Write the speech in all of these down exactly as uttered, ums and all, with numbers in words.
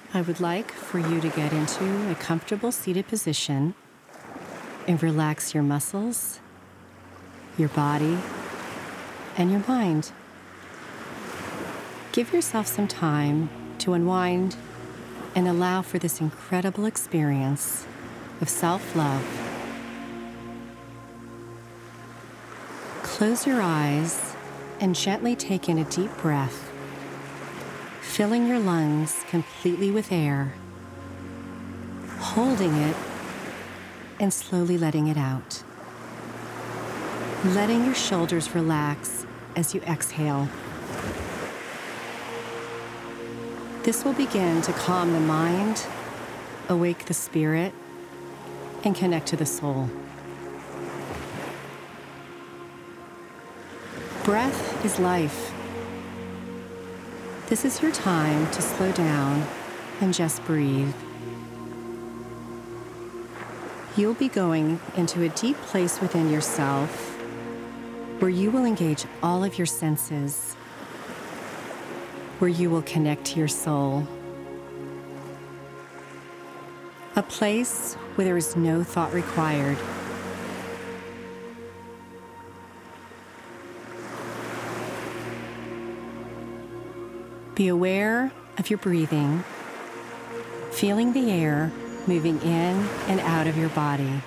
I would like for you to get into a comfortable seated position and relax your muscles, your body, and your mind. Give yourself some time to unwind and allow for this incredible experience of self-love. Close your eyes and gently take in a deep breath, filling your lungs completely with air, holding it and slowly letting it out. Letting your shoulders relax as you exhale. This will begin to calm the mind, awake the spirit, and connect to the soul. Breath is life. This is your time to slow down and just breathe. You'll be going into a deep place within yourself where you will engage all of your senses, where you will connect to your soul. A place where there is no thought required. Be aware of your breathing, feeling the air moving in and out of your body.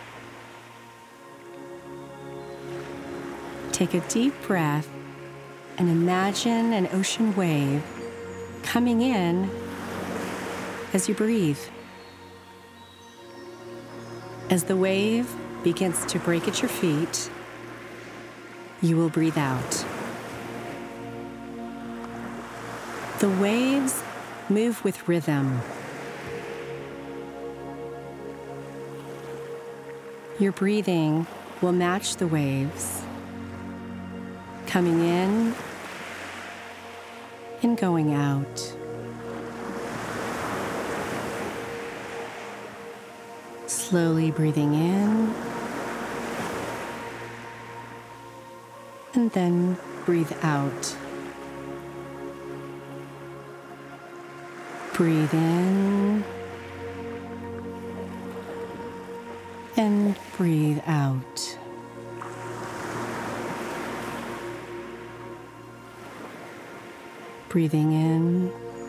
Take a deep breath and imagine an ocean wave coming in as you breathe. As the wave begins to break at your feet, you will breathe out. The waves move with rhythm. Your breathing will match the waves, coming in and going out. Slowly breathing in, and then breathe out. Breathe in, and breathe out. Breathing in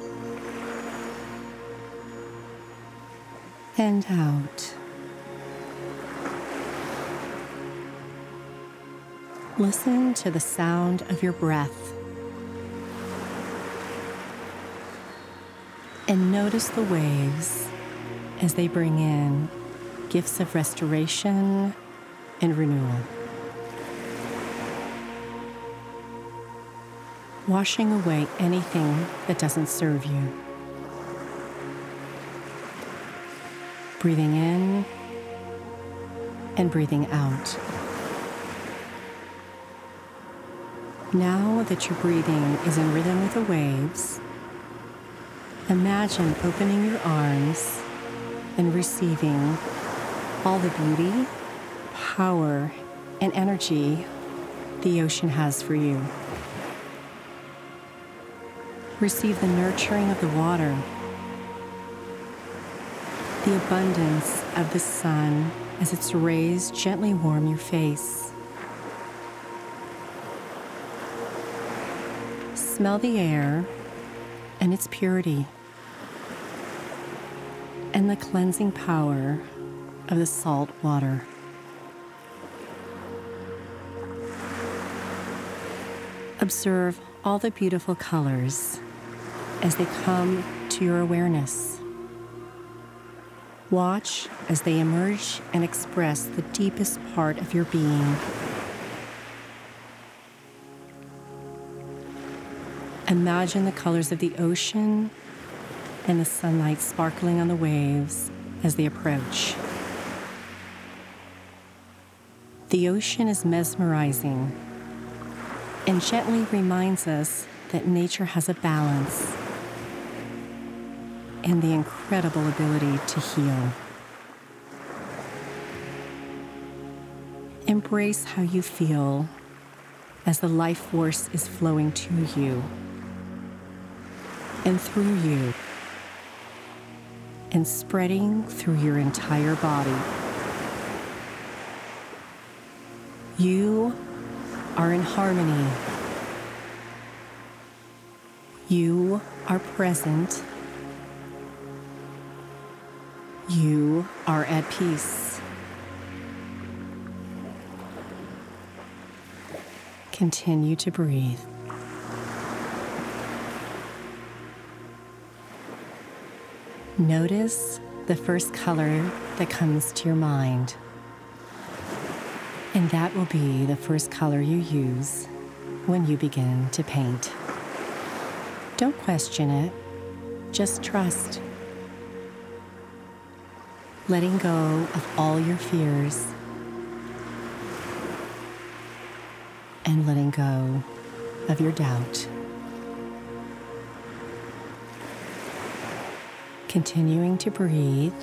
and out. Listen to the sound of your breath and notice the waves as they bring in gifts of restoration and renewal. Washing away anything that doesn't serve you. Breathing in and breathing out. Now that your breathing is in rhythm with the waves, imagine opening your arms and receiving all the beauty, power, and energy the ocean has for you. Receive the nurturing of the water, the abundance of the sun as its rays gently warm your face. Smell the air and its purity, and the cleansing power of the salt water. Observe all the beautiful colors as they come to your awareness. Watch as they emerge and express the deepest part of your being. Imagine the colors of the ocean and the sunlight sparkling on the waves as they approach. The ocean is mesmerizing and gently reminds us that nature has a balance and the incredible ability to heal. Embrace how you feel as the life force is flowing to you and through you. and spreading through your entire body. You are in harmony. You are present. You are at peace. Continue to breathe. Notice the first color that comes to your mind, and that will be the first color you use when you begin to paint. Don't question it, just trust. Letting go of all your fears and letting go of your doubt. Continuing to breathe.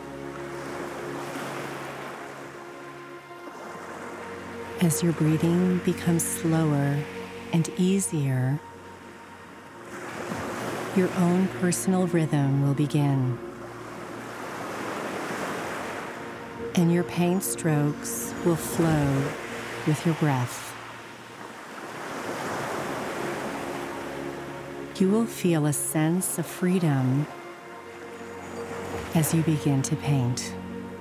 As your breathing becomes slower and easier, your own personal rhythm will begin. And your paint strokes will flow with your breath. You will feel a sense of freedom as you begin to paint.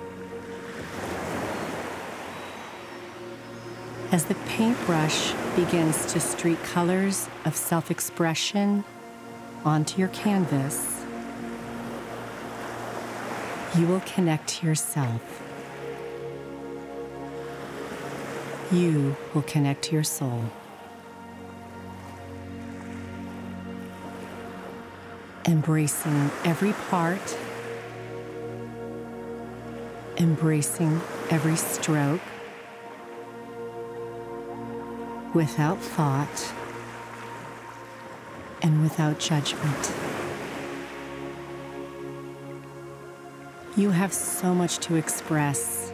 As the paintbrush begins to streak colors of self-expression onto your canvas, you will connect to yourself. You will connect to your soul. Embracing every part, embracing every stroke, without thought and without judgment. You have so much to express,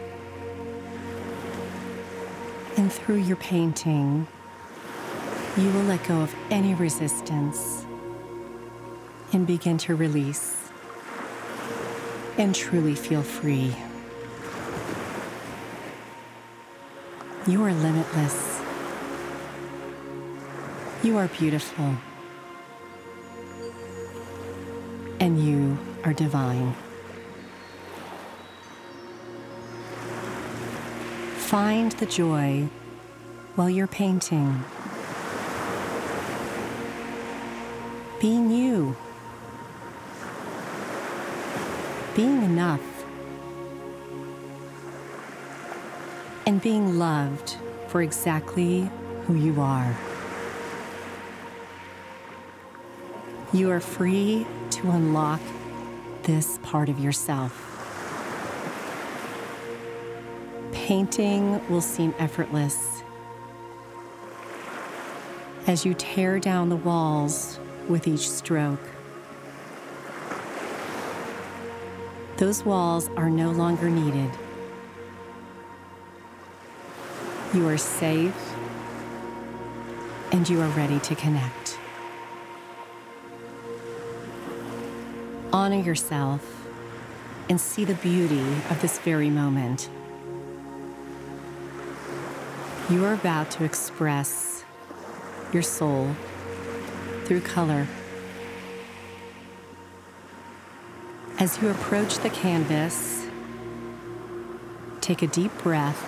and through your painting, you will let go of any resistance and begin to release and truly feel free. You are limitless. You are beautiful. And you are divine. Find the joy while you're painting. Being you. Being enough. And being loved for exactly who you are. You are free to unlock this part of yourself. Painting will seem effortless as you tear down the walls with each stroke. Those walls are no longer needed. You are safe and you are ready to connect. Honor yourself and see the beauty of this very moment. You are about to express your soul through color. As you approach the canvas, take a deep breath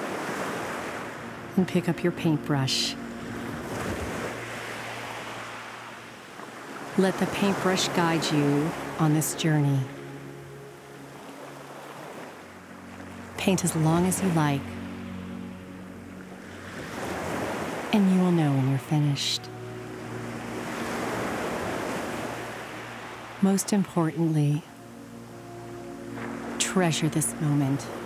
and pick up your paintbrush. Let the paintbrush guide you on this journey. Paint as long as you like, and you will know when you're finished. Most importantly, treasure this moment.